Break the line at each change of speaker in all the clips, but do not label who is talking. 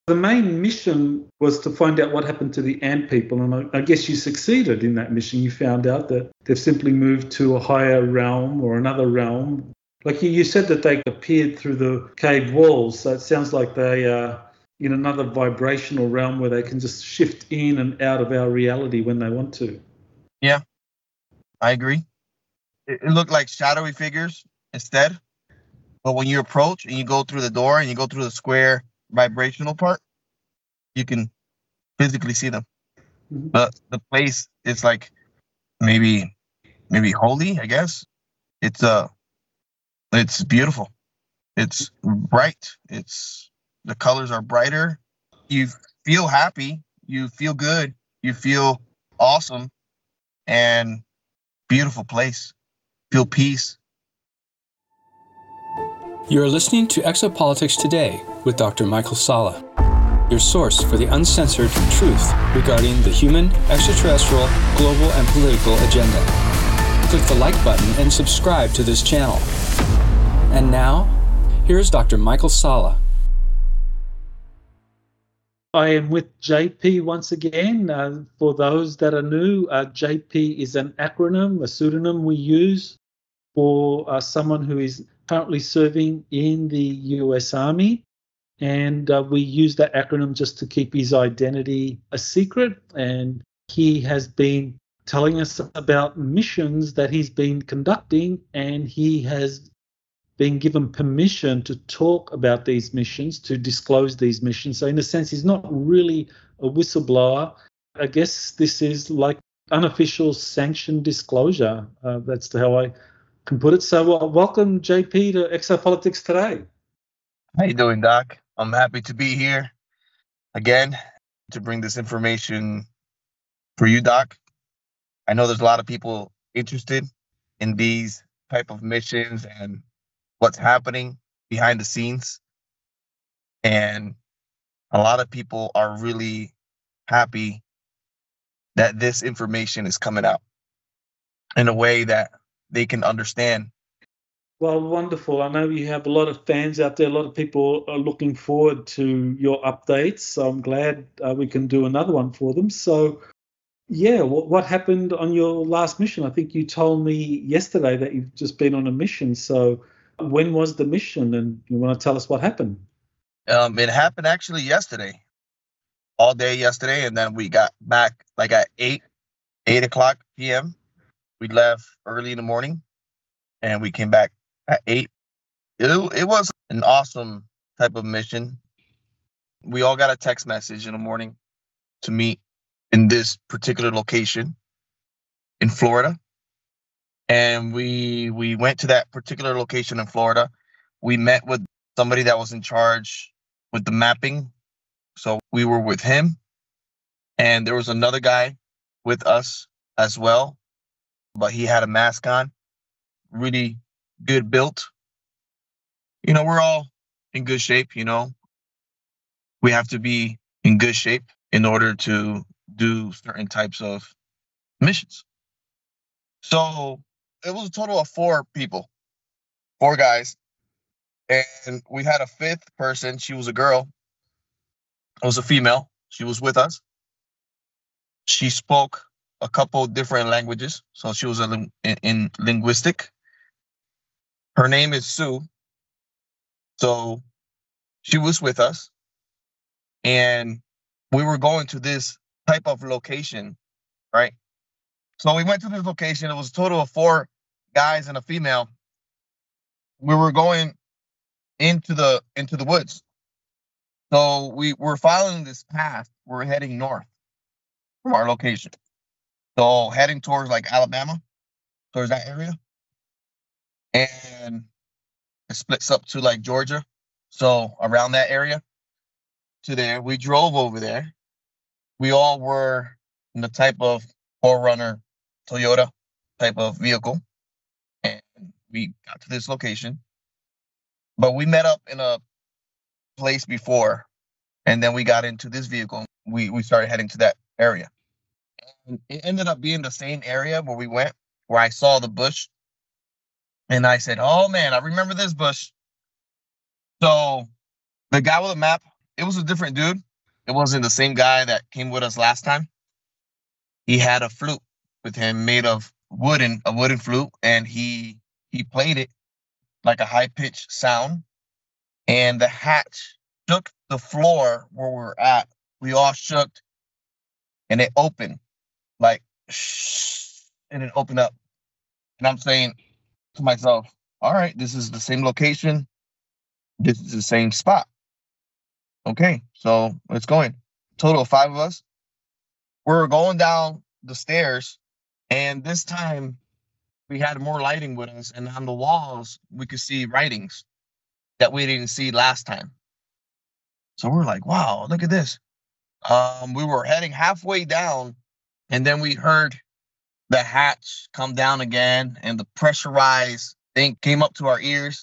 The main mission was to find out what happened to the ant people, and I guess you succeeded in that mission. You found out that they've simply moved to a higher realm or another realm. Like you said that they appeared through the cave walls, so it sounds like they are in another vibrational realm where they can just shift in and out of our reality when they want to.
Yeah, I agree. It looked like shadowy figures instead. But when you approach and you go through the door and you go through the square vibrational part, you can physically see them.
Mhm.
But the place is like maybe holy, I guess. It's beautiful. It's bright. The colors are brighter. You feel happy. You feel good. You feel awesome. And beautiful place. Feel peace.
You're listening to Exopolitics Today with Dr. Michael Salla, your source for the uncensored truth regarding the human, extraterrestrial, global, and political agenda. Click the like button and subscribe to this channel. And now, here's Dr. Michael Salla.
I am with JP once again. For those that are new, JP is an acronym, a pseudonym we use for someone who is currently serving in the US Army. And we use that acronym just to keep his identity a secret. And he has been telling us about missions that he's been conducting, and he has been given permission to talk about these missions, to disclose these missions. So in a sense, he's not really a whistleblower. I guess this is like unofficial sanctioned disclosure. That's how I can put it. So welcome, JP, to Exopolitics Today.
How you doing, Doc? I'm happy to be here again to bring this information for you, Doc. I know there's a lot of people interested in these type of missions and what's happening behind the scenes. And a lot of people are really happy that this information is coming out in a way that they can understand.
Well, wonderful. I know you have a lot of fans out there. A lot of people are looking forward to your updates. So I'm glad we can do another one for them. So, yeah, what happened on your last mission? I think you told me yesterday that you've just been on a mission. So when was the mission? And you want to tell us what happened?
It happened actually yesterday, all day yesterday. And then we got back like at 8 o'clock p.m. We left early in the morning and we came back at 8. It was an awesome type of mission. We all got a text message in the morning to meet in this particular location in Florida. And we went to that particular location in Florida. We met with somebody that was in charge with the mapping. So we were with him. And there was another guy with us as well, but he had a mask on, really good built. You know, we're all in good shape, you know. We have to be in good shape in order to do certain types of missions. So it was a total of 4 people, 4 guys. And we had a 5th person. She was a girl. It was a female. She was with us. She spoke a couple different languages. So she was in linguistic. Her name is Sue. So she was with us. And we were going to this type of location, right? So we went to this location. It was a total of 4 guys and a female. We were going into the woods. So we were following this path. We're heading north from our location. So heading towards like Alabama, towards that area. And it splits up to like Georgia. So around that area to there, we drove over there. We all were in the type of 4Runner Toyota type of vehicle. And we got to this location. But we met up in a place before. And then we got into this vehicle. We started heading to that area. And it ended up being the same area where we went, where I saw the bush. And I said, oh man, I remember this bush. So the guy with the map it was a different dude. It wasn't the same guy that came with us last time. He had a flute with him made of a wooden flute, and he played it like a high-pitched sound. And the hatch shook the floor where we're at. We all shook, and it opened, like, shh, and it opened up. And I'm saying to myself, all right, this is the same location. This is the same spot. Okay, so let's go in. Total of 5 of us. We're going down the stairs, and this time we had more lighting with us, and on the walls we could see writings that we didn't see last time. So we're like, wow, look at this. We were heading halfway down, and then we heard the hatch come down again, and the pressurized thing came up to our ears,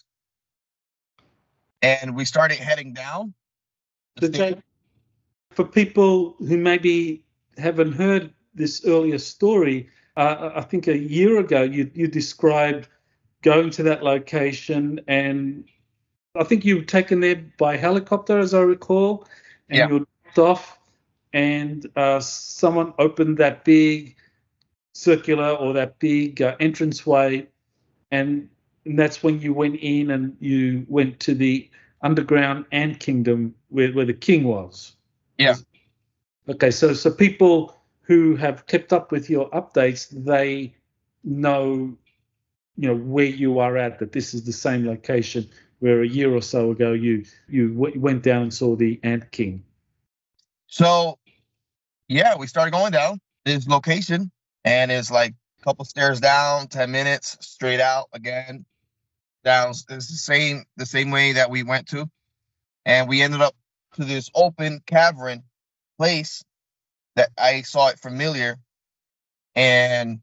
and we started heading down.
So Jake, for people who maybe haven't heard this earlier story, I think a year ago you described going to that location, and I think you were taken there by helicopter, as I recall, and you were dropped off, and someone opened that big circular or that big entranceway, and that's when you went in and you went to the underground ant kingdom where the king was.
Yeah.
Okay, so people who have kept up with your updates, they know, where you are at, that this is the same location where a year or so ago you went down and saw the Ant King.
So, yeah, we started going down this location, and it's like a couple stairs down, 10 minutes, straight out again, down. It's the same way that we went to. And we ended up to this open cavern place that I saw it familiar. And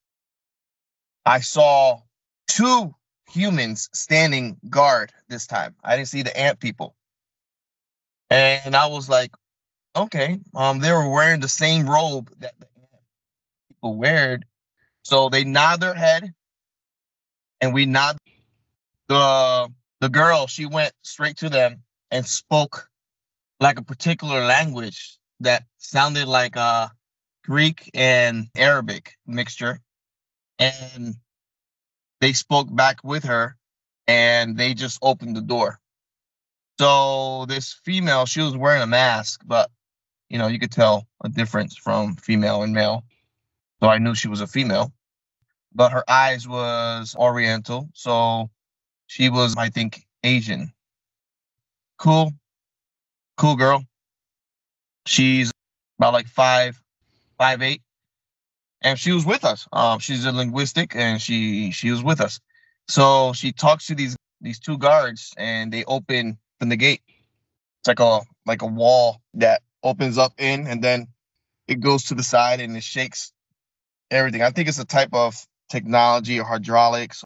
I saw 2 humans standing guard this time. I didn't see the ant people. And I was like, okay, they were wearing the same robe that the ant people wear. So they nod their head, and we nod. The girl, she went straight to them and spoke like a particular language that sounded like a Greek and Arabic mixture. And they spoke back with her, and they just opened the door. So this female, she was wearing a mask, but you could tell a difference from female and male. So I knew she was a female, but her eyes was Oriental. So she was, I think, Asian. Cool girl. She's about like 5'8", and she was with us. She's a linguistic, and she was with us. So she talks to these 2 guards, and they open the gate. It's like a wall that opens up in, and then it goes to the side, and it shakes everything. I think it's a type of technology or hydraulics.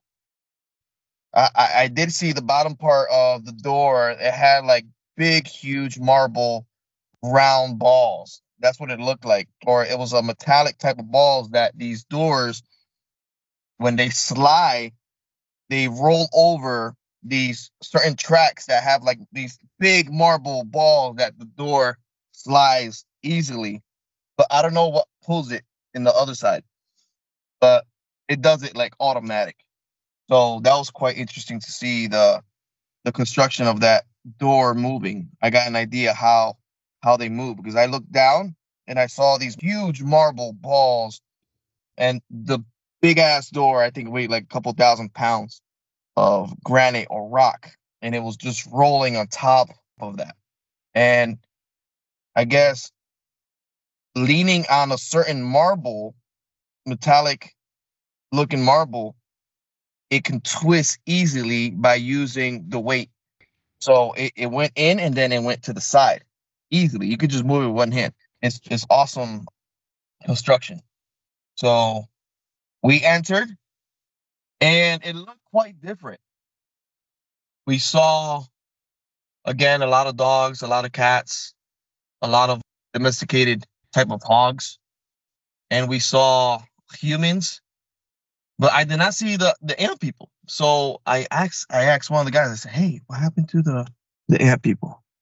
I did see the bottom part of the door. It had like big, huge marble round balls. That's what it looked like. Or it was a metallic type of balls that these doors, when they slide, they roll over these certain tracks that have like these big marble balls that the door slides easily. But I don't know what pulls it in the other side. But it does it like automatic. So that was quite interesting to see the construction of that door moving. I got an idea how they move, because I looked down and I saw these huge marble balls, and the big ass door, I think, weighed like a couple 1,000 pounds of granite or rock, and it was just rolling on top of that. And I guess leaning on a certain marble, metallic looking marble, it can twist easily by using the weight. So it went in, and then it went to the side easily. You could just move it with one hand. It's awesome construction. So we entered, and it looked quite different. We saw, again, a lot of dogs, a lot of cats, a lot of domesticated type of hogs. And we saw humans, but I did not see the ant people. So I asked one of the guys, I said, hey, what happened to the ant people?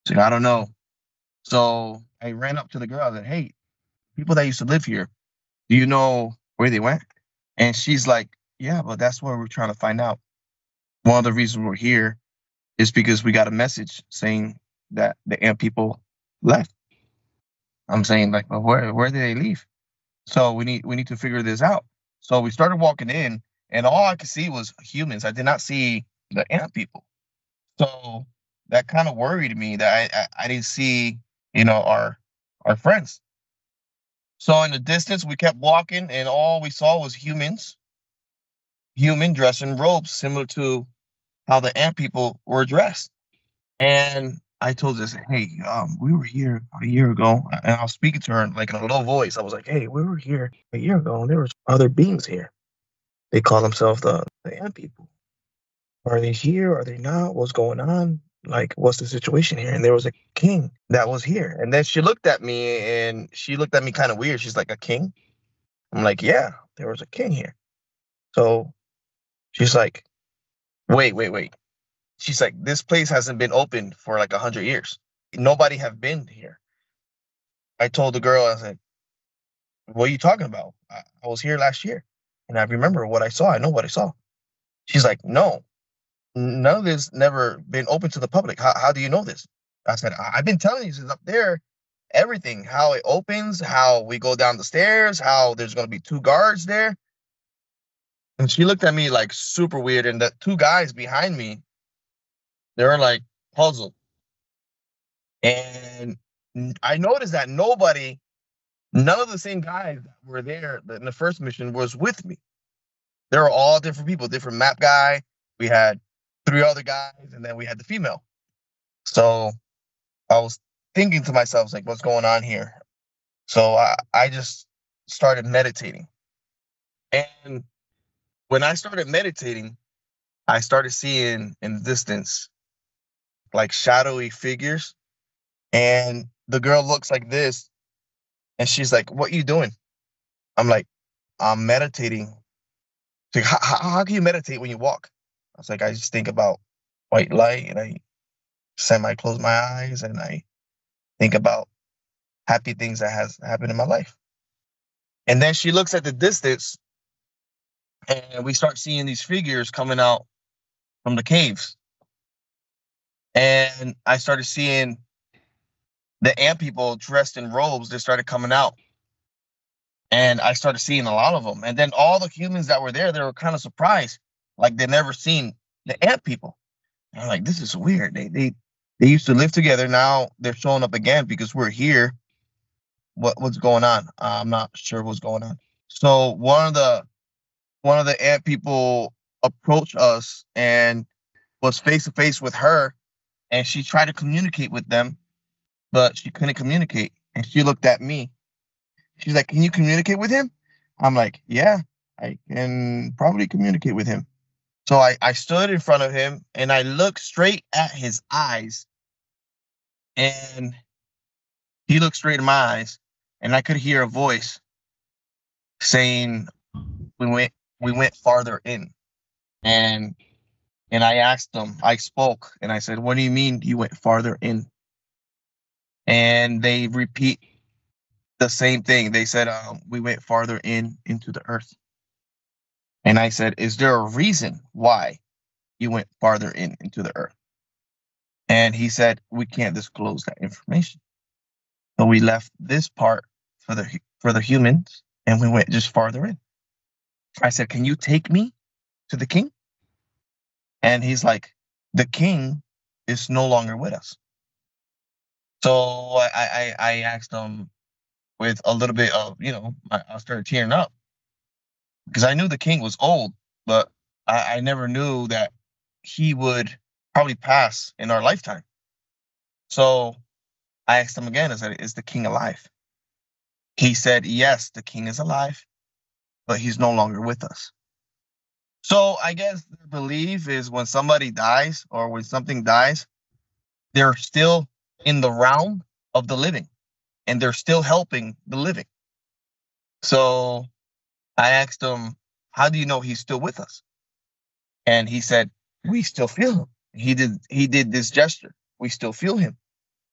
She's like, I don't know. So I ran up to the girl. I said, hey, people that used to live here, do you know where they went? And she's like, yeah, but that's what we're trying to find out. One of the reasons we're here is because we got a message saying that the ant people left. I'm saying, like, well, where did they leave? So we need to figure this out. So we started walking in, and all I could see was humans. I did not see the ant people. So that kind of worried me that I didn't see, our friends. So in the distance, we kept walking, and all we saw was humans, human dressed in robes similar to how the ant people were dressed. And I told this, hey, we were here a year ago, and I was speaking to her like in a low voice. I was like, hey, we were here a year ago, and there was other beings here. They call themselves the ant people. Are they here? Are they not? What's going on? Like, what's the situation here? And there was a king that was here. And then she looked at me, and she looked at me kind of weird. She's like, a king? I'm like, yeah, there was a king here. So she's like, wait. She's like, this place hasn't been open for like 100 years. Nobody have been here. I told the girl, I said, what are you talking about? I was here last year, and I remember what I saw. I know what I saw. She's like, no, none of this never been open to the public. How do you know this? I said, I've been telling you since up there, everything, how it opens, how we go down the stairs, how there's going to be 2 guards there. And she looked at me like super weird. And the 2 guys behind me, they were like puzzled. And I noticed that none of the same guys that were there in the first mission was with me. They were all different people, different map guy. We had 3 other guys, and then we had the female. So I was thinking to myself, like, what's going on here? So I just started meditating. And when I started meditating, I started seeing in the distance like shadowy figures. And the girl looks like this, and she's like, what are you doing? I'm like, I'm meditating. She's like, how can you meditate when you walk? I was like, I just think about white light, and I close my eyes, and I think about happy things that has happened in my life. And then she looks at the distance, and we start seeing these figures coming out from the caves. And I started seeing the ant people dressed in robes. They started coming out. And I started seeing a lot of them. And then all the humans that were there, they were kind of surprised. Like they'd never seen the ant people. And I'm like, this is weird. They used to live together. Now they're showing up again because we're here. What's going on? I'm not sure what's going on. So one of the ant people approached us and was face to face with her, and she tried to communicate with them, but she couldn't communicate. And she looked at me. She's like, can you communicate with him? I'm like, yeah, I can probably communicate with him. So I stood in front of him, and I looked straight at his eyes, and he looked straight in my eyes, and I could hear a voice saying, we went farther in. And I asked them, I spoke, and I said, what do you mean you went farther in? And they repeat the same thing. They said, we went farther into the earth. And I said, is there a reason why you went farther into the earth? And he said, we can't disclose that information. So we left this part for the humans, and we went just farther in. I said, can you take me to the king? And he's like, the king is no longer with us. So I asked him with a little bit of, I started tearing up because I knew the king was old, but I never knew that he would probably pass in our lifetime. So I asked him again, I said, is the king alive? He said, yes, the king is alive, but he's no longer with us. So I guess their belief is when somebody dies or when something dies, they're still in the realm of the living and they're still helping the living. So I asked him, how do you know he's still with us? And he said, we still feel him. He did this gesture. We still feel him.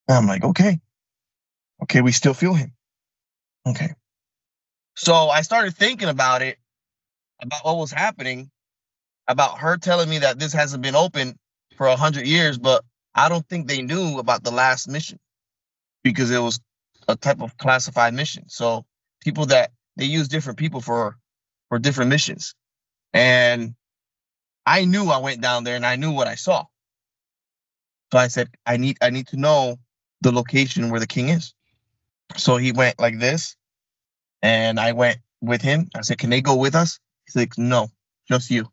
And I'm like, okay, we still feel him. Okay. So I started thinking about it, about what was happening, about her telling me that this hasn't been open for 100 years, but I don't think they knew about the last mission because it was a type of classified mission. So people that they use different people for different missions. And I knew I went down there and I knew what I saw. So I said, I need to know the location where the king is. So he went like this, and I went with him. I said, can they go with us? He's like, no, just you.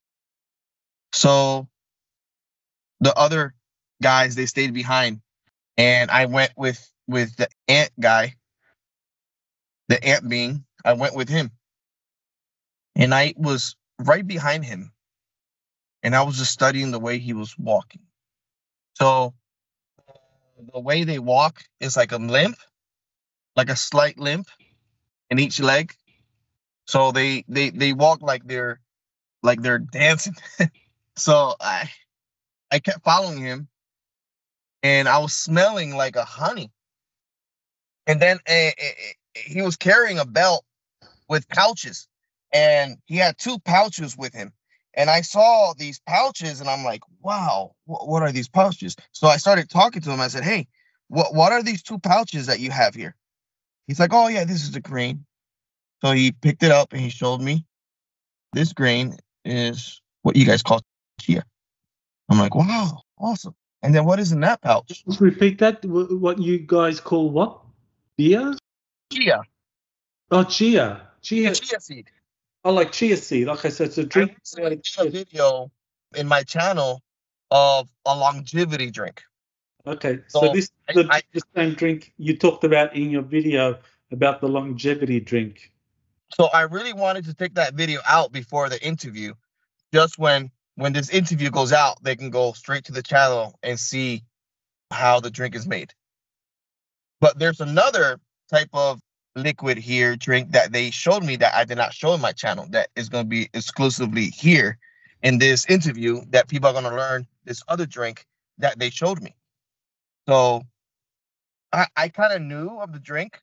So the other guys, they stayed behind, and I went with the ant guy, the ant being. I went with him, and I was right behind him, and I was just studying the way he was walking. So the way they walk is like a limp, like a slight limp in each leg. So they walk like they're dancing. So I kept following him, and I was smelling like a honey. And then he was carrying a belt with pouches, and he had 2 pouches with him. And I saw these pouches, and I'm like, wow, what are these pouches? So I started talking to him. I said, hey, what are these 2 pouches that you have here? He's like, oh, yeah, this is the grain. So he picked it up, and he showed me. This grain is what you guys call chia. I'm like, wow, awesome. And then what is in that pouch?
Just repeat that. What you guys call what? Beer?
Chia.
Oh, chia. Chia
seed.
Oh, like chia seed. Okay, so it's a drink.
I did a video in my channel of a longevity drink.
Okay, so this is the same drink you talked about in your video about the longevity drink.
So I really wanted to take that video out before the interview. Just when this interview goes out, they can go straight to the channel and see how the drink is made. But there's another type of liquid here, drink, that they showed me that I did not show in my channel, that is going to be exclusively here in this interview, that people are going to learn this other drink that they showed me. So I kind of knew of the drink,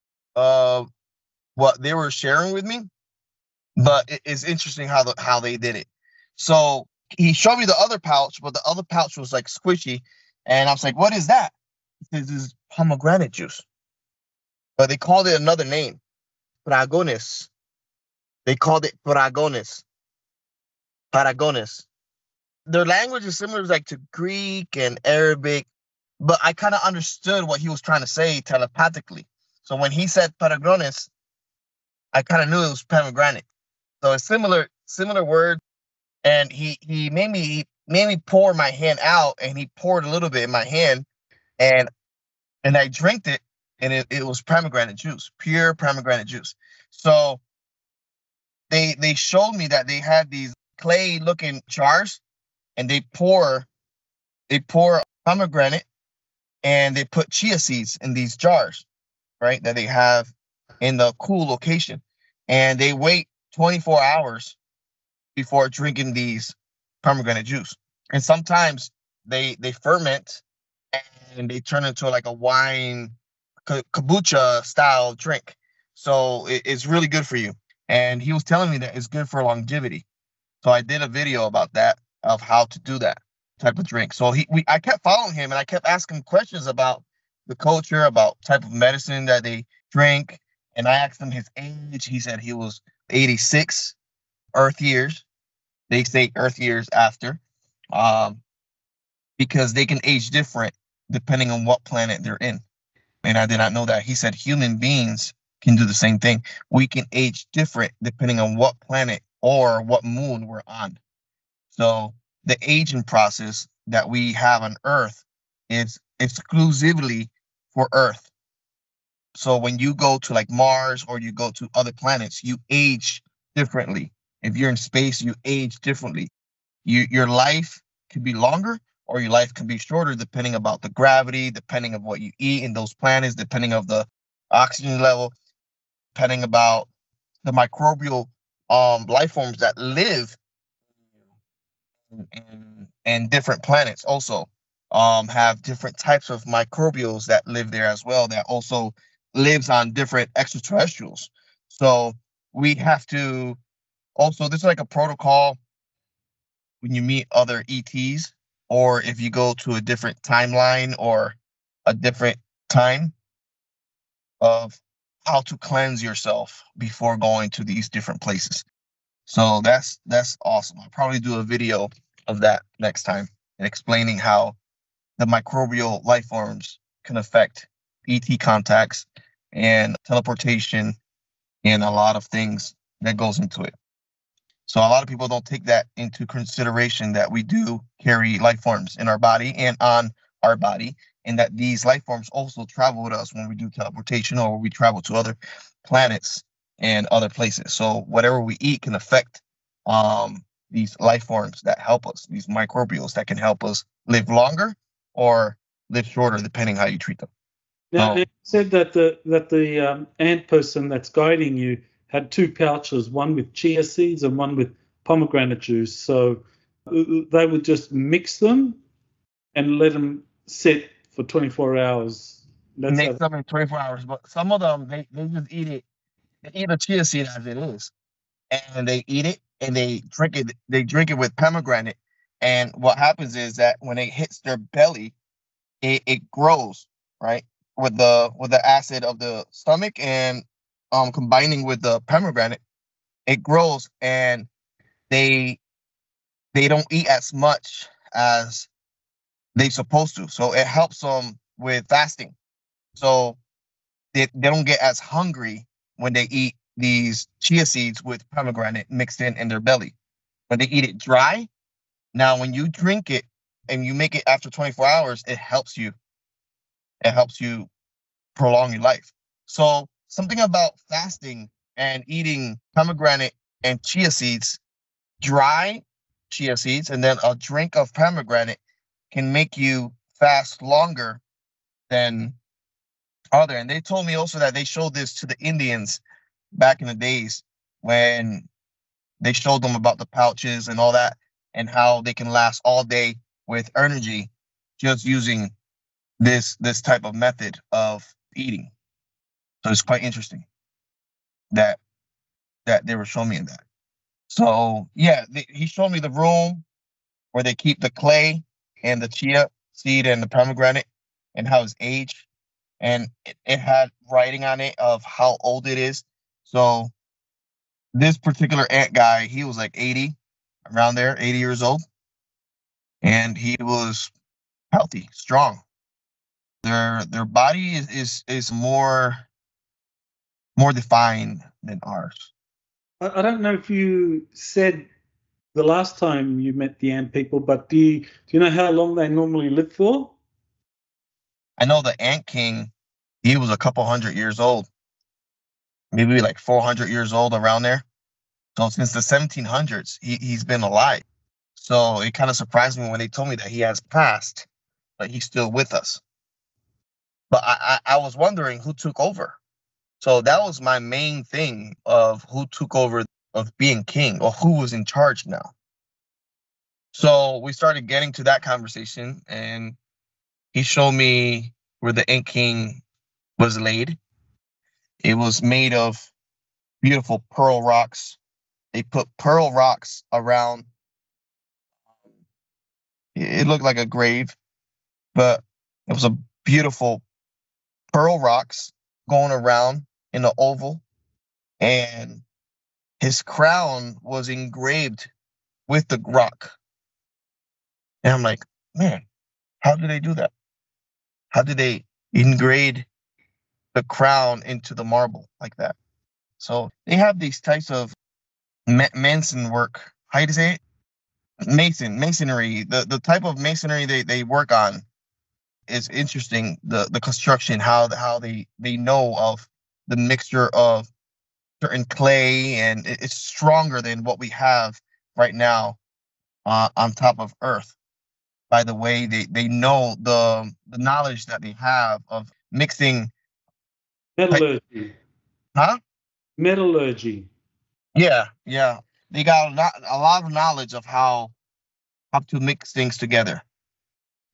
what they were sharing with me, but it's interesting how they did it. So he showed me the other pouch, but the other pouch was like squishy, and I was like, what is that? He says, this is pomegranate juice. But they called it another name, Paragones. They called it Paragones. Paragones. Their language is similar like to Greek and Arabic, but I kind of understood what he was trying to say telepathically. So when he said Paragones, I kind of knew it was pomegranate. So a similar word, and he made me pour my hand out, and he poured a little bit in my hand, and I drank it. And it was pomegranate juice, pure pomegranate juice. So they showed me that they had these clay-looking jars, and they pour pomegranate, and they put chia seeds in these jars, right, that they have in the cool location. And they wait 24 hours before drinking these pomegranate juice. And sometimes they ferment, and they turn into like a wine, kombucha style drink. So it's really good for you. And he was telling me that it's good for longevity. So I did a video about that, of how to do that type of drink. So I kept following him, and I kept asking questions about the culture, about type of medicine that they drink. And I asked him his age. He said he was 86 Earth years. They say Earth years after, because they can age different depending on what planet they're in. And I did not know that. He said human beings can do the same thing. We can age different depending on what planet or what moon we're on. So the aging process that we have on Earth is exclusively for Earth. So when you go to like Mars or you go to other planets, you age differently. If you're in space, you age differently. Your life could be longer, or your life can be shorter, depending about the gravity, depending of what you eat in those planets, depending of the oxygen level, depending about the microbial life forms that live in different planets also. have different types of microbials that live there as well, that also lives on different extraterrestrials. So we have to also, this is like a protocol when you meet other ETs, or if you go to a different timeline or a different time, of how to cleanse yourself before going to these different places. So that's awesome. I'll probably do a video of that next time and explaining how the microbial life forms can affect ET contacts and teleportation and a lot of things that goes into it. So a lot of people don't take that into consideration, that we do carry life forms in our body and on our body, and that these life forms also travel with us when we do teleportation or we travel to other planets and other places. So whatever we eat can affect these life forms that help us, these microbials that can help us live longer or live shorter, depending how you treat them.
Now, you said that the ant person that's guiding you had two pouches, one with chia seeds and one with pomegranate juice. So they would just mix them and let them sit for 24 hours.
Mix them in 24 hours, but some of them, they just eat it. They eat a chia seed as it is, and they eat it and they drink it. They drink it with pomegranate, and what happens is that when it hits their belly, it grows, right, with the acid of the stomach and combining with the pomegranate, it grows, and they don't eat as much as they supposed to. So it helps them with fasting. So they don't get as hungry when they eat these chia seeds with pomegranate mixed in their belly. When they eat it dry, now when you drink it and you make it after 24 hours, it helps you. It helps you prolong your life. So something about fasting and eating pomegranate and chia seeds, dry chia seeds, and then a drink of pomegranate can make you fast longer than other. And they told me also that they showed this to the Indians back in the days when they showed them about the pouches and all that, and how they can last all day with energy just using this type of method of eating. So it's quite interesting that they were showing me that. So yeah, he showed me the room where they keep the clay and the chia seed and the pomegranate and how it's aged. And it had writing on it of how old it is. So this particular ant guy, he was like 80, around there, 80 years old. And he was healthy, strong. Their body is more defined than ours.
I don't know if you said the last time you met the ant people, but do you know how long they normally live for?
I know the Ant King, he was a couple hundred years old, maybe like 400 years old, around there. So since the 1700s, he's been alive. So it kind of surprised me when they told me that he has passed, but he's still with us. But I was wondering who took over. So that was my main thing, of who took over of being king, or who was in charge now. So we started getting to that conversation, and he showed me where the Ant King was laid. It was made of beautiful pearl rocks. They put pearl rocks around. It looked like a grave, but it was a beautiful pearl rocks going around in an oval, and his crown was engraved with the rock. And I'm like, man, how did they do that? How did they engrave the crown into the marble like that? So they have these types of Manson work. How do you say it? Masonry. The type of masonry they work on is interesting. The construction, how they know of the mixture of certain clay, and it's stronger than what we have right now on top of Earth. By the way, they know the knowledge that they have of mixing.
Metallurgy.
Huh?
Metallurgy.
Yeah. They got a lot of knowledge of how to mix things together.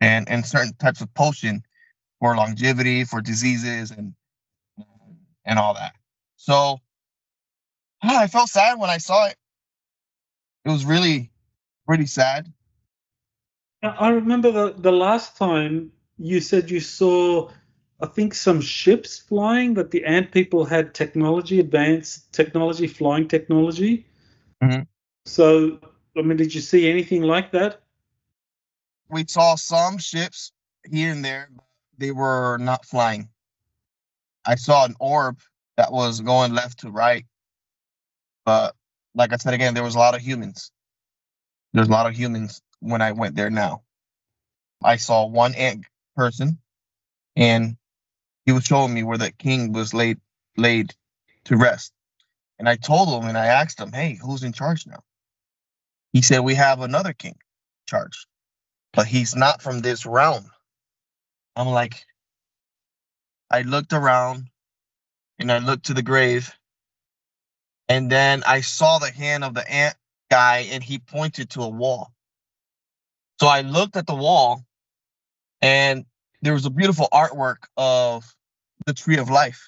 and certain types of potion for longevity, for diseases, and all that. So I felt sad when I saw it. It was really pretty sad.
I remember the last time you said you saw, I think, some ships flying, that the ant people had technology, advanced technology, flying technology.
Mhm.
So, I mean, did you see anything like that?
We saw some ships here and there, but they were not flying. I saw an orb that was going left to right, but like I said again, there was a lot of humans. There's a lot of humans when I went there now. I saw one ant person, and he was showing me where the king was laid to rest. And I told him, and I asked him, "Hey, who's in charge now?" He said, "We have another king in charge, but he's not from this realm." I'm like, I looked around and I looked to the grave, and then I saw the hand of the ant guy, and he pointed to a wall. So I looked at the wall, and there was a beautiful artwork of the tree of life.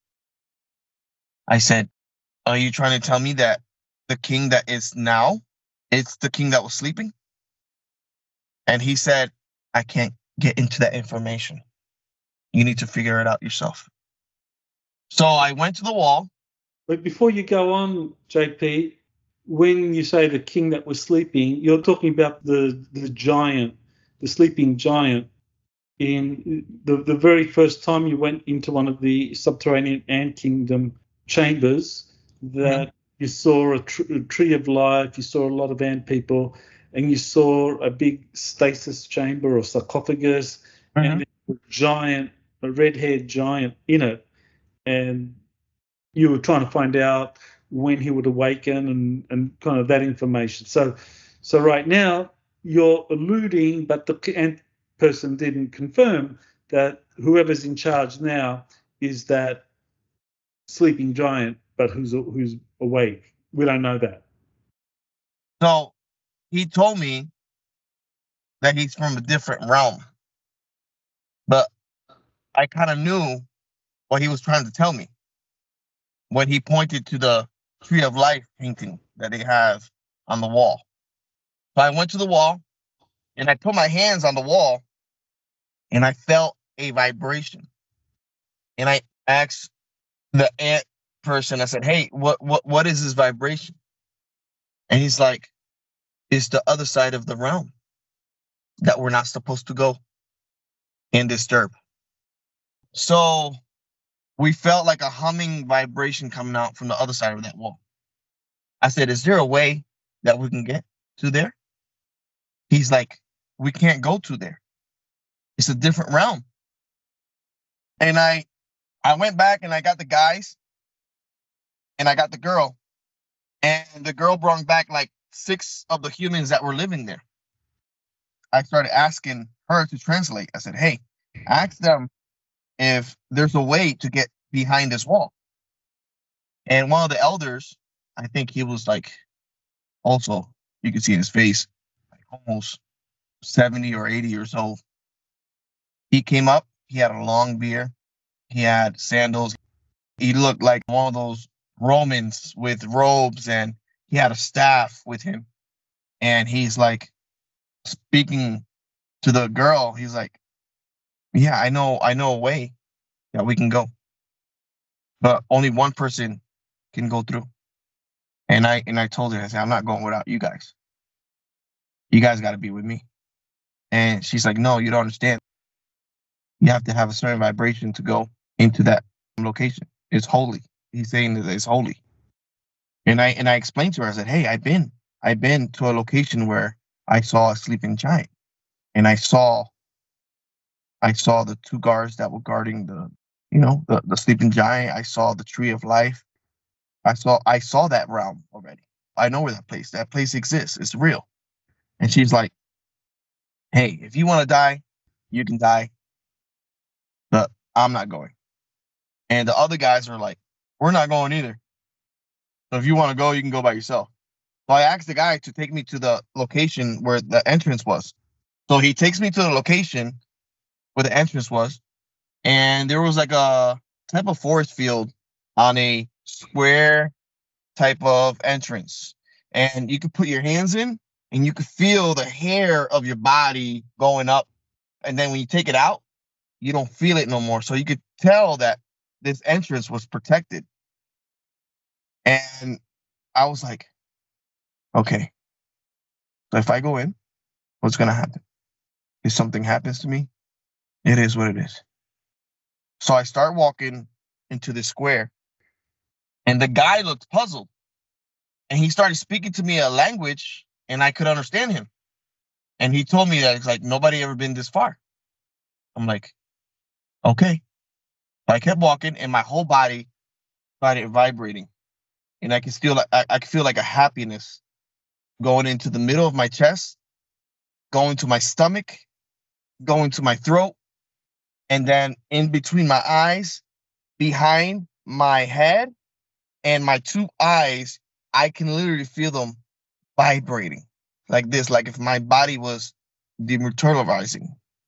I said, "Are you trying to tell me that the king that is now, it's the king that was sleeping?" And he said, "I can't get into that information. You need to figure it out yourself." So I went to the wall.
But before you go on, JP, when you say the king that was sleeping, you're talking about the giant, the sleeping giant. In the very first time you went into one of the subterranean ant kingdom chambers, that you saw a tree of life, you saw a lot of ant people, and you saw a big stasis chamber or sarcophagus, and a giant, a red-haired giant in it, and you were trying to find out when he would awaken and kind of that information. So right now you're alluding, but the ant person didn't confirm, that whoever's in charge now is that sleeping giant, but who's awake. We don't know that.
So he told me that he's from a different realm, but I kind of knew what he was trying to tell me when he pointed to the tree of life painting that they have on the wall. So I went to the wall and I put my hands on the wall and I felt a vibration. And I asked the ant person, I said, "Hey, what is this vibration?" And he's like, "It's the other side of the realm that we're not supposed to go and disturb." So we felt like a humming vibration coming out from the other side of that wall. I said, "Is there a way that we can get to there?" He's like, "We can't go to there. It's a different realm." And I went back and I got the guys and I got the girl. And the girl brought back like 6 of the humans that were living there. I started asking her to translate. I said, "Hey, ask them if there's a way to get behind this wall." And one of the elders, I think he was like, also, you can see his face, like almost 70 or 80 years old. He came up, he had a long beard, he had sandals. He looked like one of those Romans with robes, and he had a staff with him. And he's like speaking to the girl. He's like, "Yeah, I know a way that we can go, but only one person can go through." And I told her, I said, "I'm not going without you guys. You guys got to be with me." And she's like, "No, you don't understand. You have to have a certain vibration to go into that location. It's holy." He's saying that it's holy. And I explained to her, I said, "Hey, I've been to a location where I saw a sleeping giant, and I saw the 2 guards that were guarding the sleeping giant. I saw the tree of life. I saw that realm already. I know where that place exists. It's real." And she's like, "Hey, if you want to die, you can die, but I'm not going." And the other guys are like, "We're not going either. So if you want to go, you can go by yourself." So I asked the guy to take me to the location where the entrance was. So he takes me to the location where the entrance was, and there was like a type of forest field on a square type of entrance. And you could put your hands in and you could feel the hair of your body going up. And then when you take it out, you don't feel it no more. So you could tell that this entrance was protected. And I was like, okay, so if I go in, what's going to happen? If something happens to me, it is what it is. So I start walking into the square, and the guy looked puzzled. And he started speaking to me a language, and I could understand him. And he told me that it's like nobody ever been this far. I'm like, okay. I kept walking, and my whole body started vibrating, and I could feel like a happiness going into the middle of my chest, going to my stomach, going to my throat, and then in between my eyes, behind my head, and my two eyes. I can literally feel them vibrating like this, like if my body was dematerializing.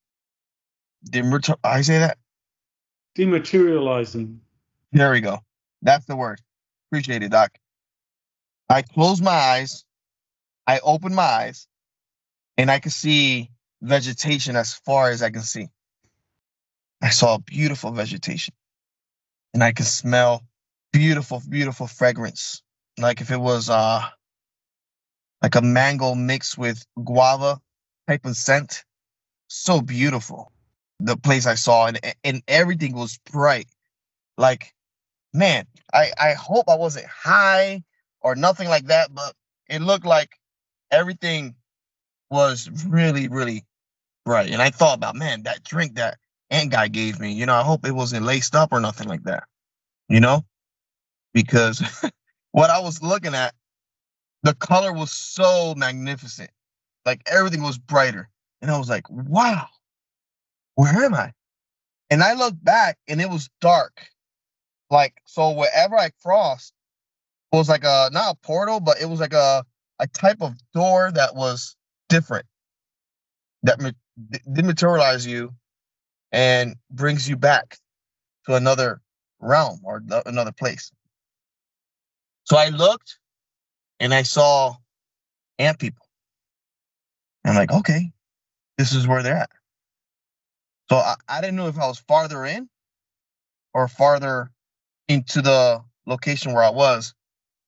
I say that?
Dematerializing.
There we go. That's the word. Appreciate it, Doc. I close my eyes. I open my eyes, and I can see vegetation as far as I can see. I saw beautiful vegetation, and I can smell beautiful, beautiful fragrance. Like if it was like a mango mixed with guava type of scent. So beautiful. The place I saw, and everything was bright. Like, man, I hope I wasn't high or nothing like that, but it looked like everything was really, really bright. And I thought about, man, that drink that Ant guy gave me, I hope it wasn't laced up or nothing like that, because what I was looking at, the color was so magnificent. Like everything was brighter. And I was like, wow, where am I? And I looked back and it was dark. Like, so wherever I crossed was like not a portal, but it was like a type of door that was different, that dematerializes you and brings you back to another realm or another place. So I looked and I saw ant people. I'm like, okay, this is where they're at. So I didn't know if I was farther in or farther into the location where I was.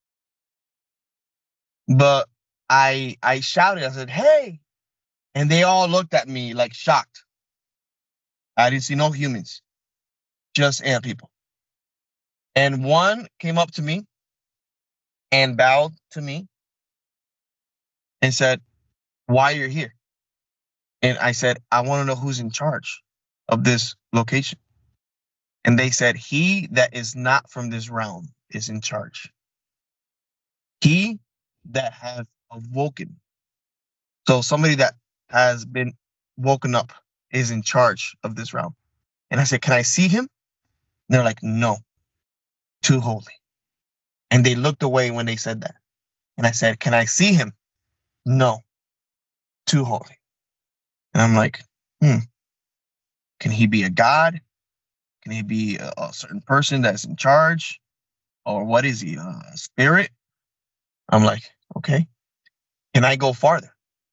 But I shouted, I said, hey. And they all looked at me like shocked. I didn't see no humans, just ant people. And one came up to me and bowed to me and said, why you're here? And I said, I want to know who's in charge of this location. And they said, he that is not from this realm is in charge. He that has awoken. So somebody that has been woken up is in charge of this realm. And I said, can I see him? And they're like, no, too holy. And they looked away when they said that. And I said, can I see him? No, too holy. And I'm like, can he be a god? Can he be a certain person that's in charge? Or what is he, a spirit? I'm like, okay. Can I go farther?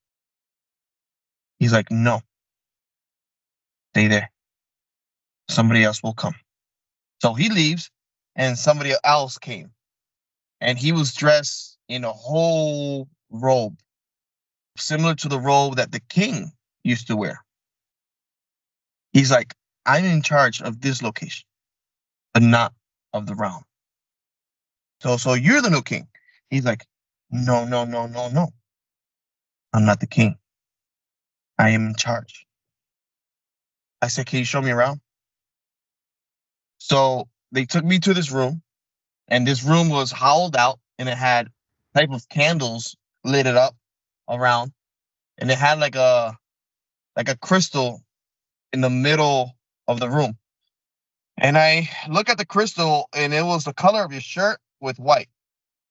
He's like, no. Stay there. Somebody else will come. So he leaves, and somebody else came. And he was dressed in a whole robe, similar to the robe that the king used to wear. He's like, I'm in charge of this location, but not of the realm. So you're the new king. He's like, no. I'm not the king. I am in charge. I said, can you show me around? So they took me to this room, and this room was hollowed out, and it had type of candles lit it up around, and it had like a crystal in the middle of the room. And I look at the crystal, and it was the color of your shirt with white.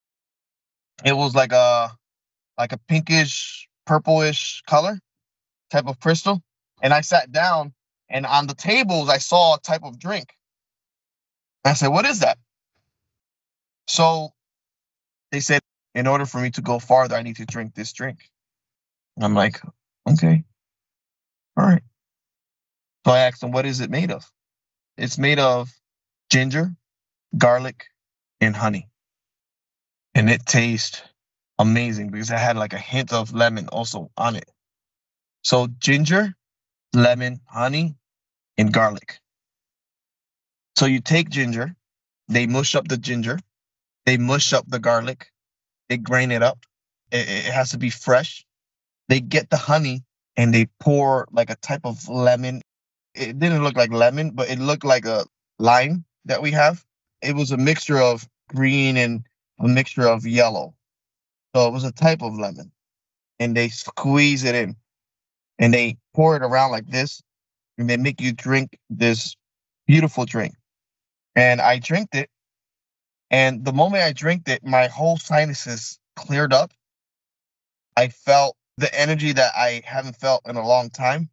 It was like a pinkish, purplish color type of crystal. And I sat down, and on the tables, I saw a type of drink. I said, what is that? So they said, in order for me to go farther, I need to drink this drink. And I'm like, okay, all right. So I asked them, what is it made of? It's made of ginger, garlic, and honey. And it tastes amazing because it had like a hint of lemon also on it. So ginger, lemon, honey, and garlic. So you take ginger, they mush up the ginger, they mush up the garlic, they grind it up. It has to be fresh. They get the honey and they pour like a type of lemon. It didn't look like lemon, but it looked like a lime that we have. It was a mixture of green and a mixture of yellow. So it was a type of lemon. And they squeeze it in and they pour it around like this. And they make you drink this beautiful drink. And I drank it. And the moment I drank it, my whole sinuses cleared up. I felt the energy that I haven't felt in a long time.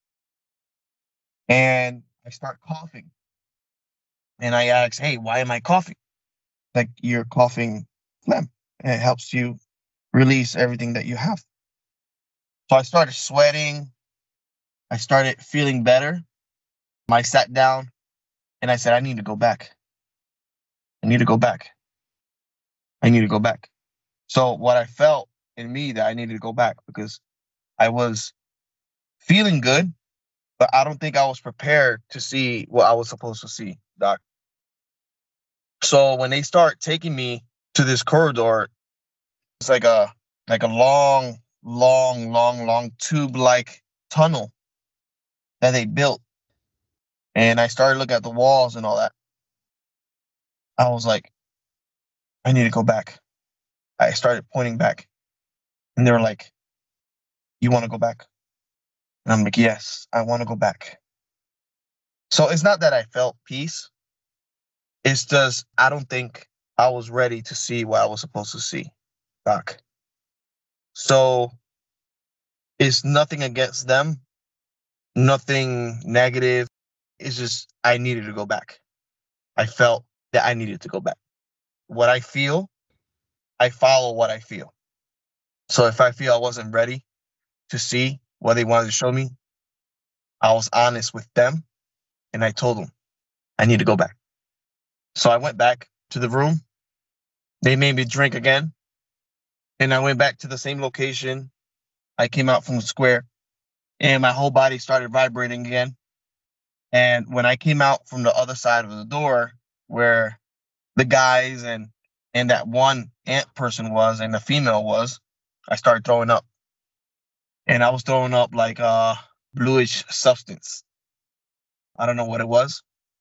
And I start coughing. And I asked, hey, why am I coughing? Like, you're coughing phlegm. And it helps you release everything that you have. So I started sweating. I started feeling better. I sat down and I said, I need to go back. I need to go back. I need to go back. So what I felt in me that I needed to go back because I was feeling good, but I don't think I was prepared to see what I was supposed to see, Doc. So when they start taking me to this corridor, it's like a long tube-like tunnel that they built. And I started looking at the walls and all that. I was like, I need to go back. I started pointing back. And they were like, you want to go back? And I'm like, yes, I want to go back. So it's not that I felt peace. It's just I don't think I was ready to see what I was supposed to see, Doc. So it's nothing against them, nothing negative. It's just I needed to go back. I felt that I needed to go back. What I feel, I follow what I feel. So if I feel I wasn't ready to see what they wanted to show me, I was honest with them and I told them I need to go back. So I went back to the room. They made me drink again. And I went back to the same location. I came out from the square and my whole body started vibrating again. And when I came out from the other side of the door where the guys and that one ant person was and the female was, I started throwing up. And I was throwing up like a bluish substance. I don't know what it was.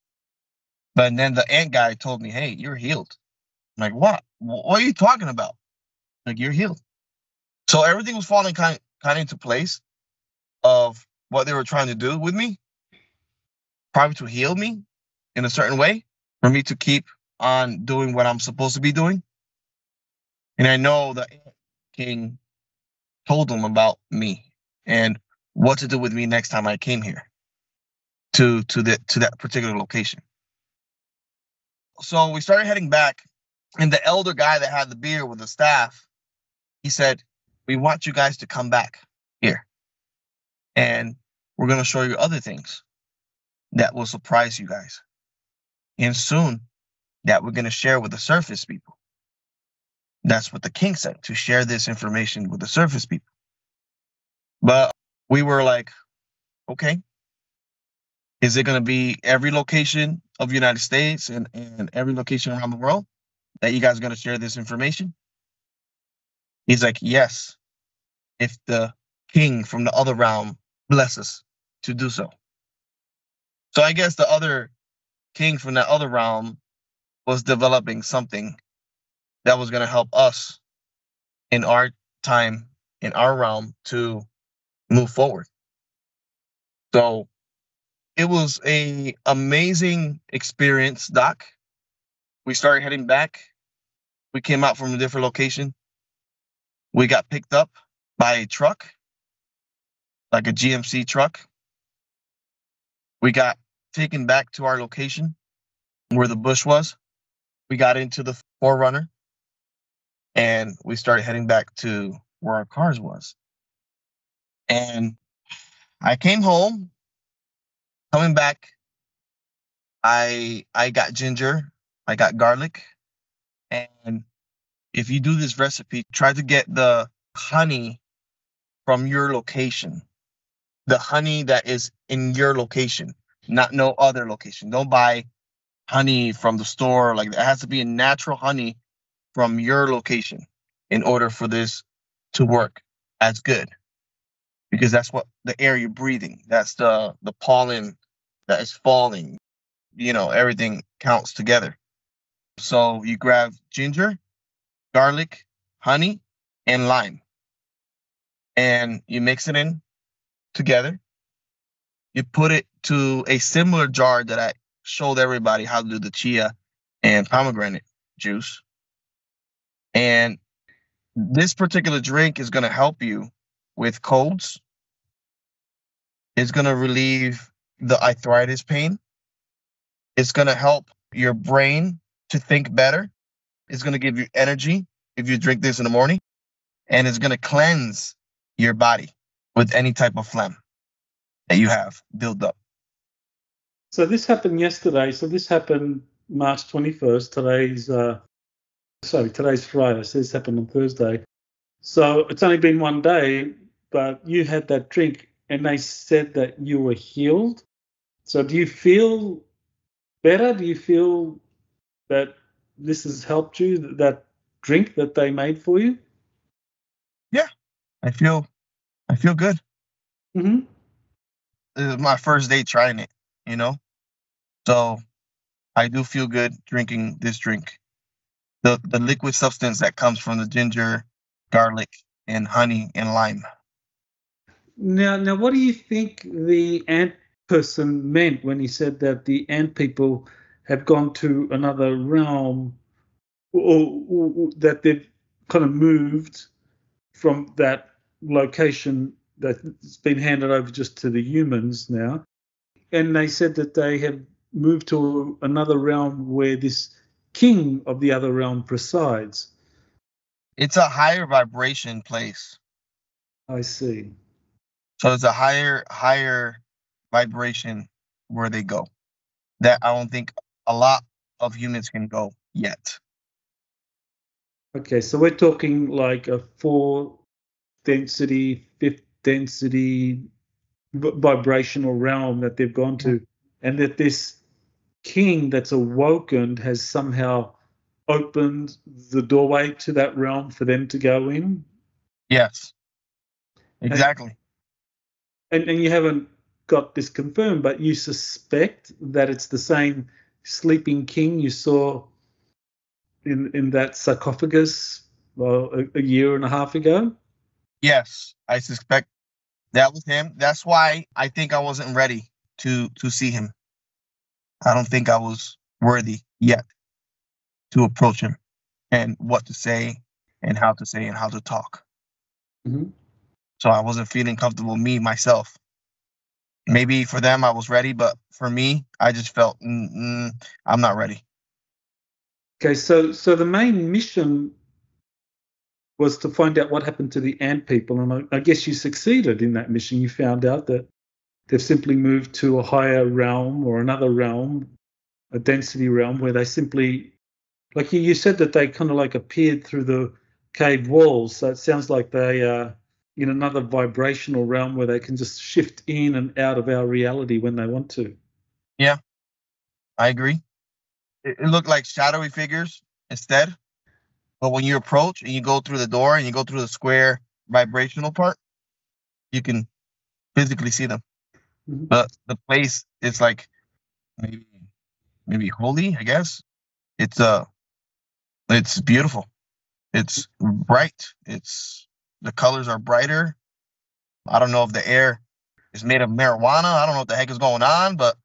But then the ant guy told me, hey, you're healed. I'm like, what? What are you talking about? Like, you're healed. So everything was falling kind of into place of what they were trying to do with me. Probably to heal me in a certain way for me to keep on doing what I'm supposed to be doing. And I know the Ant King told them about me and what to do with me next time I came here to that particular location. So we started heading back, and the elder guy that had the beer with the staff, he said, we want you guys to come back here. And we're going to show you other things that will surprise you guys. And soon, that we're going to share with the surface people. That's what the king said, to share this information with the surface people. But we were like, okay, is it going to be every location of the United States and every location around the world that you guys are going to share this information? He's like, yes, if the king from the other realm blesses us to do so. So I guess the other king from that other realm was developing something that was going to help us in our time, in our realm, to move forward. So it was an amazing experience, Doc. We started heading back. We came out from a different location. We got picked up by a truck. like a GMC truck. We got taken back to our location where the bush was. We got into the 4Runner and we started heading back to where our cars was. And I came home. Coming back, I got ginger, I got garlic, and if you do this recipe, try to get the honey from your location. The honey that is in your location, not no other location. Don't buy honey from the store. Like, it has to be a natural honey from your location in order for this to work as good. Because that's what the air you're breathing. That's the pollen that is falling. Everything counts together. So you grab ginger, garlic, honey, and lime. And you mix it in together. You put it to a similar jar that I showed everybody how to do the chia and pomegranate juice. And this particular drink is going to help you with colds. It's going to relieve the arthritis pain. It's going to help your brain to think better. It's going to give you energy if you drink this in the morning. And it's going to cleanse your body with any type of phlegm that you have built up.
So this happened yesterday. So this happened March 21st. Today's Friday. So this happened on Thursday. So it's only been one day, but you had that drink and they said that you were healed. So do you feel better? Do you feel that this has helped you, that drink that they made for you?
Yeah, I feel good.
Mm-hmm.
This is my first day trying it, So I do feel good drinking this drink. The liquid substance that comes from the ginger, garlic, and honey and lime.
Now, what do you think the ant person meant when he said that the ant people have gone to another realm, or that they've kind of moved from that location that's been handed over just to the humans now? And they said that they have moved to another realm where this king of the other realm presides.
It's a higher vibration place.
I see.
So it's a higher vibration where they go that I don't think a lot of humans can go yet.
Okay, so we're talking like a 4th density, 5th density vibrational realm that they've gone to, and that this king that's awoken has somehow opened the doorway to that realm for them to go in.
Yes, exactly.
And you haven't got this confirmed, but you suspect that it's the same sleeping king you saw in that sarcophagus a year and a half ago?
Yes, I suspect that was him. That's why I think I wasn't ready to see him. I don't think I was worthy yet to approach him and what to say and how to talk.
Mm-hmm.
So I wasn't feeling comfortable myself. Maybe for them I was ready, but for me, I just felt I'm not ready.
Okay, so the main mission was to find out what happened to the ant people, and I guess you succeeded in that mission. You found out that they've simply moved to a higher realm or another realm, a density realm, where they simply, like you said, that they kind of like appeared through the cave walls. So it sounds like they are in another vibrational realm where they can just shift in and out of our reality when they want to.
Yeah, I agree. It looked like shadowy figures instead. But when you approach and you go through the door and you go through the square vibrational part, you can physically see them. Mm-hmm. But the place is like maybe holy, I guess. It's beautiful. It's bright. The colors are brighter. I don't know if the air is made of marijuana. I don't know what the heck is going on, but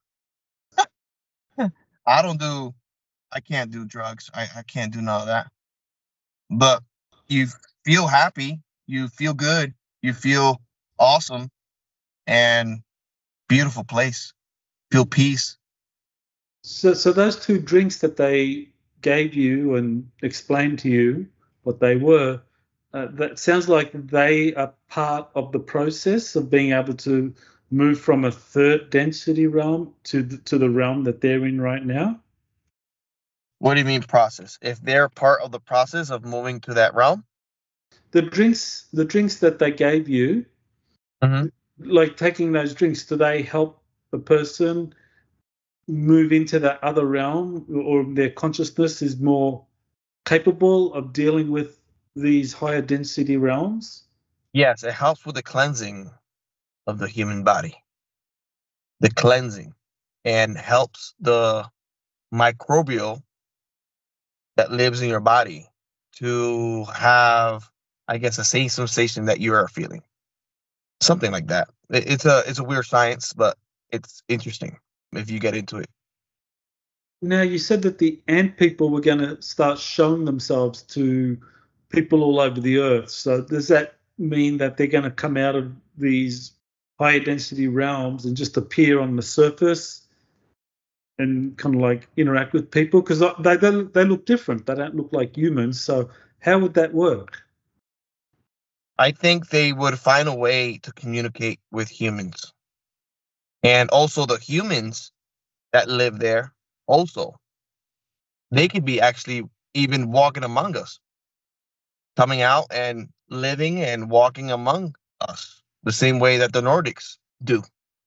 I can't do drugs. I can't do none of that. But you feel happy, you feel good, you feel awesome, and beautiful place. Feel peace.
So those two drinks that they gave you and explained to you what they were, that sounds like they are part of the process of being able to move from a third density realm to the realm that they're in right now.
What do you mean process? If they're part of the process of moving to that realm?
The drinks that they gave you, like taking those drinks, do they help the person move into that other realm, or their consciousness is more capable of dealing with these higher density realms?
Yes, it helps with the cleansing of the human body. The cleansing, and helps the microbial that lives in your body to have, I guess, the same sensation that you are feeling. Something like that. It's a weird science, but it's interesting if you get into it.
Now, you said that the ant people were going to start showing themselves to people all over the earth. So does that mean that they're going to come out of these higher density realms and just appear on the surface and kind of like interact with people? Because they look different. They don't look like humans. So how would that work?
I think they would find a way to communicate with humans. And also the humans that live there, also, they could be actually even walking among us, coming out and living and walking among us the same way that the Nordics do.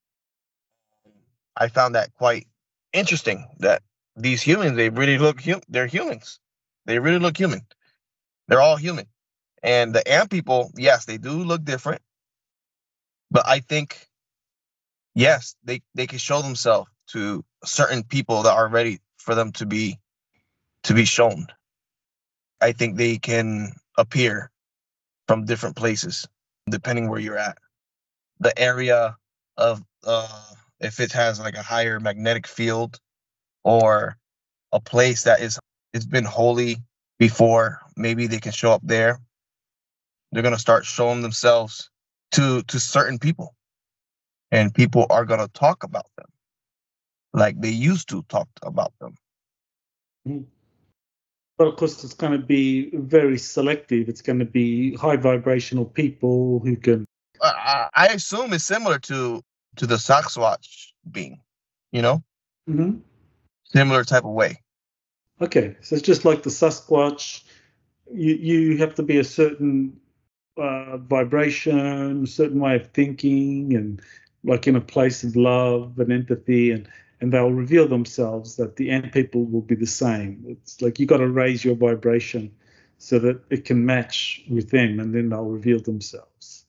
I found that quite interesting that these humans, they really look they're humans. They really look human. They're all human. And the ant people, yes, they do look different. But I think, yes, they can show themselves to certain people that are ready for them to be shown. I think they can appear from different places, depending where you're at. The area of if it has like a higher magnetic field, or a place that it's been holy before, maybe they can show up there. They're gonna start showing themselves to certain people, and people are gonna talk about them like they used to talk about them.
Mm. But of course, it's going to be very selective. It's going to be high vibrational people who can.
I assume it's similar to the Sasquatch being,
Mm-hmm.
similar type of way.
Okay, so it's just like the Sasquatch. You have to be a certain vibration, a certain way of thinking, and like in a place of love and empathy, and they'll reveal themselves. That the ant people will be the same. It's like you got to raise your vibration so that it can match with them, and then they'll reveal themselves.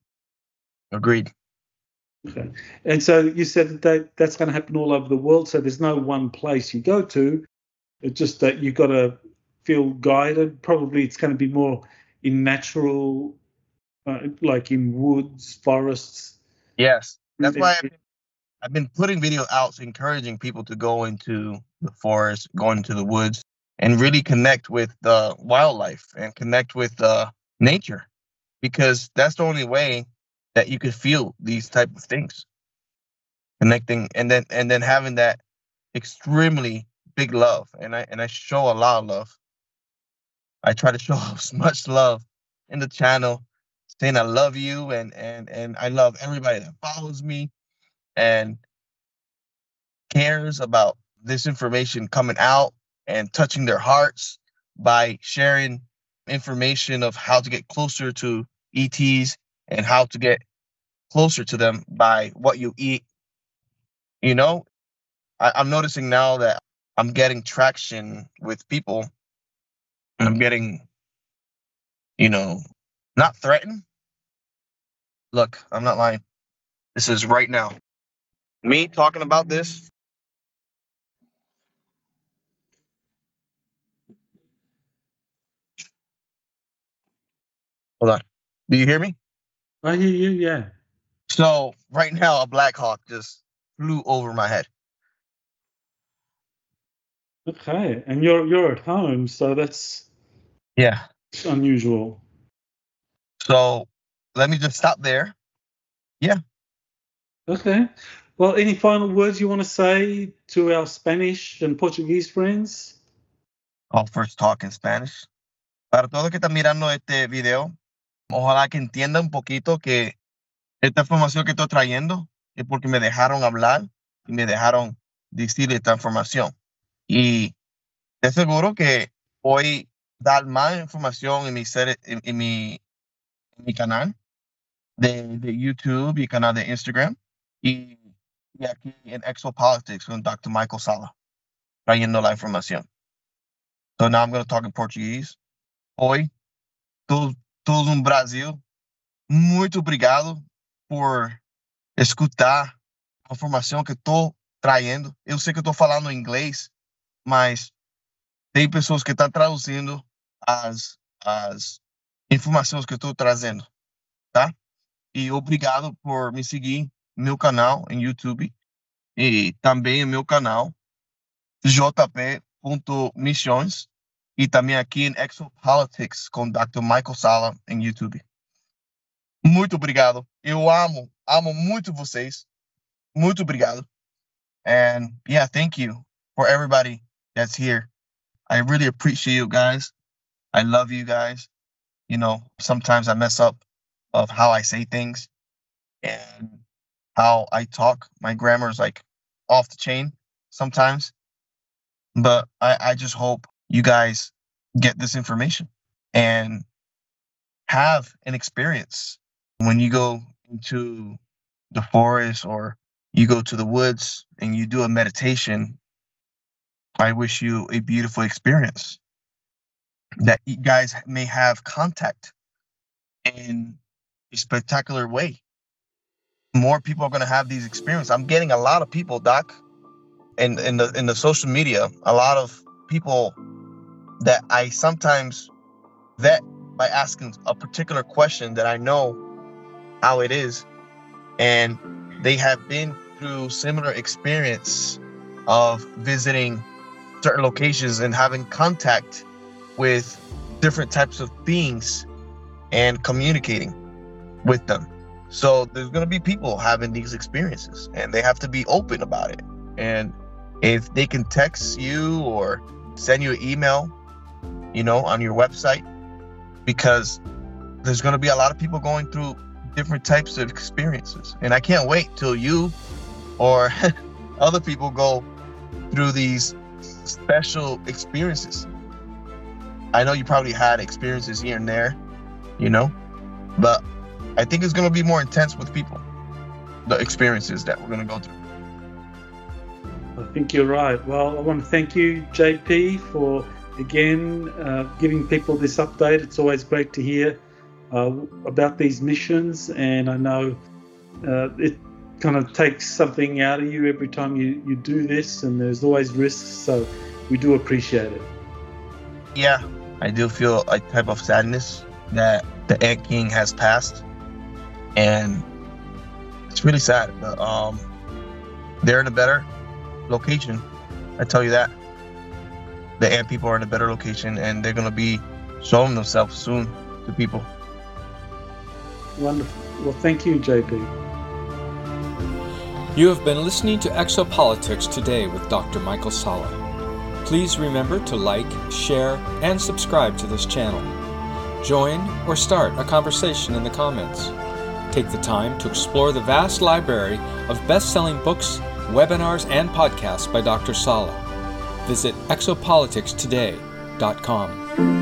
Agreed.
Okay. And so you said that's going to happen all over the world. So there's no one place you go to. It's just that you got to feel guided. Probably it's going to be more in natural, like in woods, forests.
Yes, that's why I've been putting video out, encouraging people to go into the forest, go into the woods, and really connect with the wildlife and connect with nature, because that's the only way that you could feel these type of things. Connecting, and then having that extremely big love, and I show a lot of love. I try to show as much love in the channel, saying I love you, and I love everybody that follows me and cares about this information coming out and touching their hearts by sharing information of how to get closer to ETs and how to get closer to them by what you eat. I'm noticing now that I'm getting traction with people, and I'm getting, not threatened. Look, I'm not lying. This is right now. Me talking about this. Hold on. Do you hear me?
I hear you, yeah.
So right now, a Black Hawk just flew over my head.
Okay, and you're at home, so that's unusual.
So let me just stop there. Yeah,
Okay. Well, any final words you want to say to our Spanish and Portuguese friends?
I'll first talk in Spanish. Para todos los que están mirando este video, ojalá que entiendan un poquito que esta información que estoy trayendo es porque me dejaron hablar y me dejaron decir esta información. Y te aseguro que voy a dar más información en mi canal de YouTube y canal de Instagram. Y aquí en Exopolitics con Dr. Michael Sala, trayendo la información. So now I'm going to talk in Portuguese. Oi, todos no Brasil, muito obrigado por escutar a informação que estou traindo. Eu sei que eu estou falando em inglês, mas tem pessoas que estão traduzindo as informações que eu estou trazendo, tá? E obrigado por me seguir no meu canal em YouTube e também no meu canal jp.missões e também aqui em Exopolitics com Dr. Michael Sala em YouTube. Muito obrigado. Eu amo muito vocês. Muito obrigado. And yeah, thank you for everybody that's here. I really appreciate you guys. I love you guys. You know, sometimes I mess up of how I say things and how I talk. My grammar is like off the chain sometimes. But I just hope you guys get this information and have an experience when you go into the forest or you go to the woods and you do a meditation. I wish you a beautiful experience, that you guys may have contact in a spectacular way. More people are going to have these experiences. I'm getting a lot of people, Doc, in the social media, a lot of people that I sometimes vet by asking a particular question that I know how it is, and they have been through similar experience of visiting certain locations and having contact with different types of beings and communicating with them. So there's going to be people having these experiences, and they have to be open about it. And if they can text you or send you an email, you know, on your website, because there's going to be a lot of people going through different types of experiences. And I can't wait till you or other people go through these special experiences. I know you probably had experiences here and there, you know, but I think it's going to be more intense with people, the experiences that we're going to go through.
I think you're right. Well, I want to thank you, JP, for again giving people this update. It's always great to hear about these missions, and I know it kind of takes something out of you every time you do this, and there's always risks, so we do appreciate it.
Yeah, I do feel a type of sadness that the Ant King has passed, and it's really sad, but they're in a better location, I tell you that. The Ant people are in a better location, and they're going to be showing themselves soon to people.
Wonderful. Well, thank you, JP.
You have been listening to Exopolitics Today with Dr. Michael Sala. Please remember to like, share, and subscribe to this channel. Join or start a conversation in the comments. Take the time to explore the vast library of best-selling books, webinars, and podcasts by Dr. Sala. Visit exopoliticstoday.com.